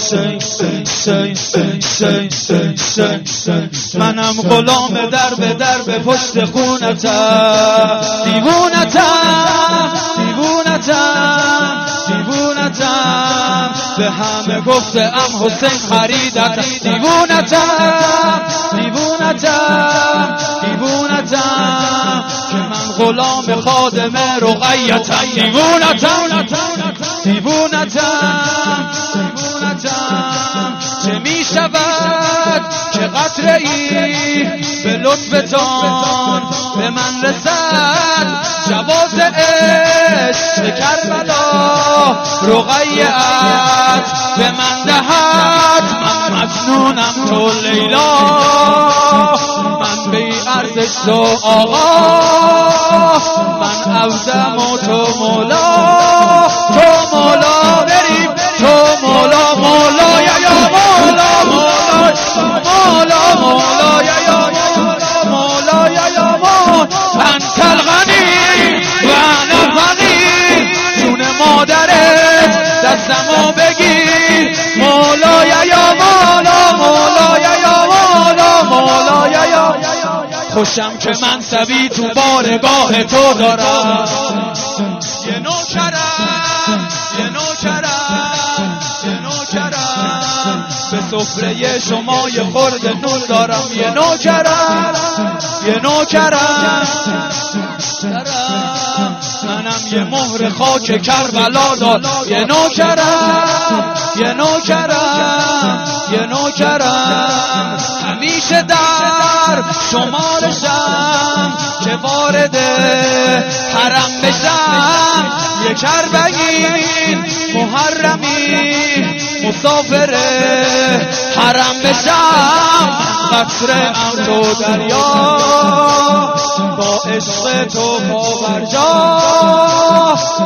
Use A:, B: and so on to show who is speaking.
A: منم غلام در پشت خونتم، دیوونتم به همه گفتم حسین خریدتم، دیوونتم که من غلام خادم رقیتم، دیوونتم چه می شود که قطره ای به لطفتان به من رسد، جواز عشق کربلا رقیت به من دهد. من مجنونم تو لیلا، من بی ارزش تو آقا، من عبدم و تو مولا، بریم تو مولا، یا مولا یا انت الغنی و انا الفقیر، جون مادرت دستمو بگیر، مولا یا مولا. خوشم که منصبی تو بارگاه تو دارم، یه نوکرم به سفره شما یه خورده نون دارم، یه نوکرم منم یه مهر خاک کربلا دار، یه نوکرم همیشه در شمارشم که وارد حرم بشم، یه کربگین محرمی مسافر حرم بشم، قطره ام تو دریا با عشق تو پابرجا،